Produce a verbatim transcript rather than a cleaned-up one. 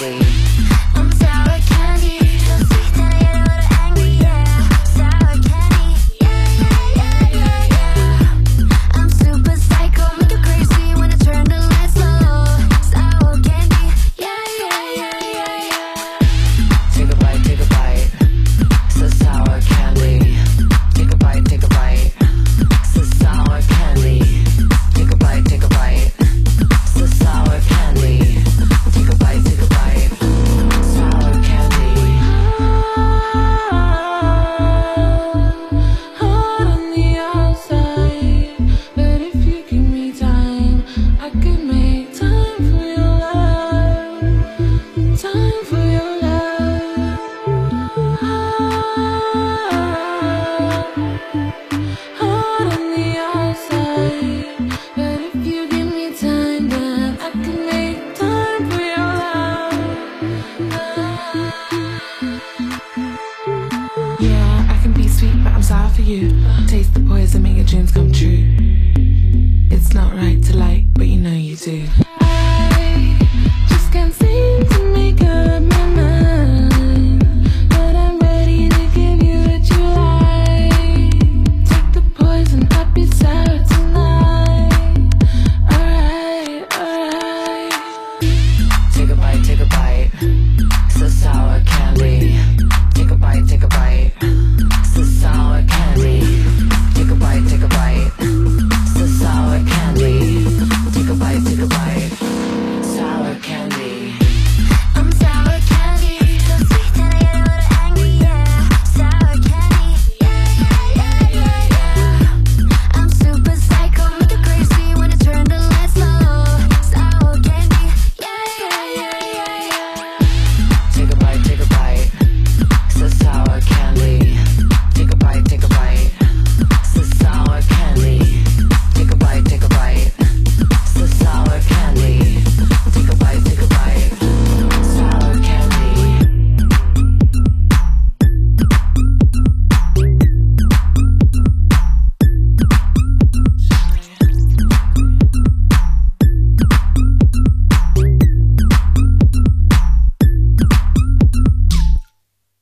candy. I'm sour candy, so sweet that I get a little angry, yeah. Sour candy, yeah, yeah, yeah, yeah, yeah. I'm super psycho, make you crazy when I turn the lights low. Sour candy, yeah, yeah, yeah, yeah, yeah. Take a bite, take a bite. So sour candy. Take a bite, take a bite. So sour candy. Take a bite, take a bite. So sour candy. Take a bite, take a bite. Sour candy. Hard on the outside, but if you give me time, I could make time for your love. Time for your love. Hard on the outside, but if you give me time, then I can make time for your love. Yeah, I can be sweet, but I'm sour for you. Taste the poison, make your dreams come true. It's not right to like, but you know you do.